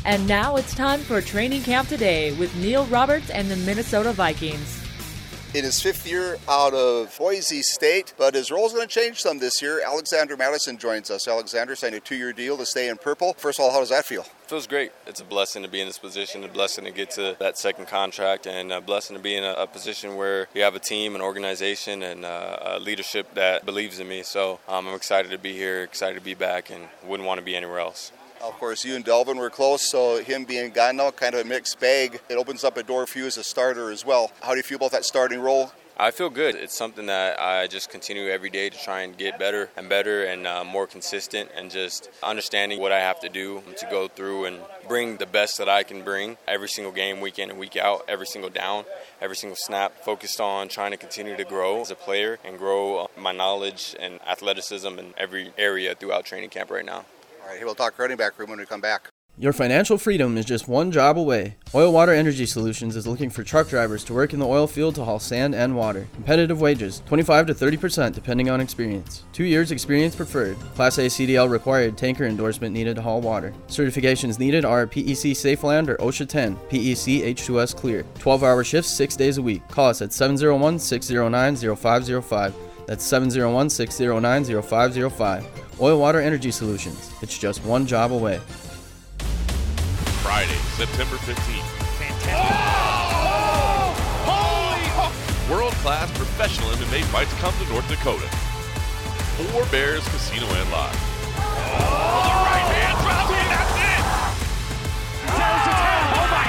And now it's time for Training Camp Today with Neil Roberts and the Minnesota Vikings. In his fifth year out of Boise State, but his role is going to change some this year. Alexander Mattison joins us. Alexander signed a 2-year deal to stay in purple. First of all, how does that feel? Feels great. It's a blessing to be in this position, a blessing to get to that second contract, and a blessing to be in a position where you have a team, an organization, and a leadership that believes in me. So I'm excited to be here, excited to be back, and wouldn't want to be anywhere else. Of course, you and Delvin were close, so him being gone now, kind of a mixed bag. It opens up a door for you as a starter as well. How do you feel about that starting role? I feel good. It's something that I just continue every day to try and get better and more consistent, and just understanding what I have to do to go through and bring the best that I can bring every single game, week in and week out, every single down, every single snap, focused on trying to continue to grow as a player and grow my knowledge and athleticism in every area throughout training camp right now. All right, we'll talk running back room when we come back. Your financial freedom is just one job away. Oil Water Energy Solutions is looking for truck drivers to work in the oil field to haul sand and water. Competitive wages, 25 to 30% depending on experience. 2 years experience preferred. Class A CDL required, tanker endorsement needed to haul water. Certifications needed are PEC Safeland or OSHA 10, PEC H2S Clear. 12-hour shifts 6 days a week. Call us at 701-609-0505. That's 701-609-0505. Oil Water Energy Solutions. It's just one job away. Friday, September 15th. Fantastic. Holy! World-class professional MMA fights come to North Dakota. Four Bears Casino and Lodge. The right hand drop, and that's it! There's the 10. Oh my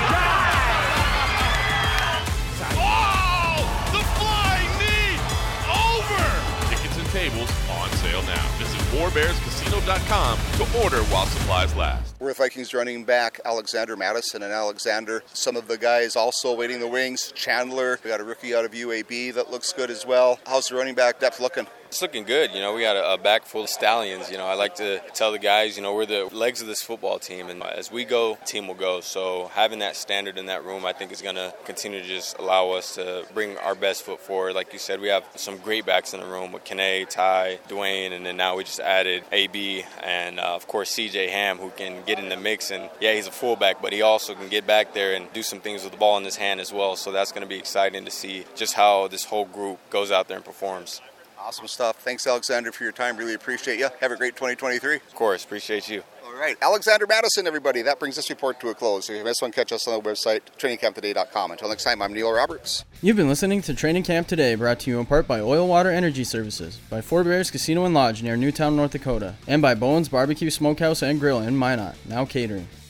God! Oh! The flying knee! Over! Tickets and tables on sale now. Visit fourbearscasino.com to order while supplies last. We're with Vikings running back Alexander Mattison, and Alexander, some of the guys also waiting in the wings. Chandler, we got a rookie out of UAB that looks good as well. How's the running back depth looking? It's looking good. We got a back full of stallions. I like to tell the guys, we're the legs of this football team, and as we go, the team will go. So having that standard in that room, I think, is going to continue to just allow us to bring our best foot forward. Like you said, we have some great backs in the room with Kene, Ty, Dwayne, and then now we just added AB and, of course, CJ Ham, who can get in the mix. And, yeah, he's a fullback, but he also can get back there and do some things with the ball in his hand as well. So that's going to be exciting to see just how this whole group goes out there and performs. Awesome stuff. Thanks, Alexander, for your time. Really appreciate you. Have a great 2023. Of course. Appreciate you. All right. Alexander Mattison, everybody. That brings this report to a close. If you missed one, catch us on the website, trainingcamptoday.com. Until next time, I'm Neil Roberts. You've been listening to Training Camp Today, brought to you in part by Oil Water Energy Services, by Four Bears Casino and Lodge near Newtown, North Dakota, and by Bowen's Barbecue Smokehouse and Grill in Minot, now catering.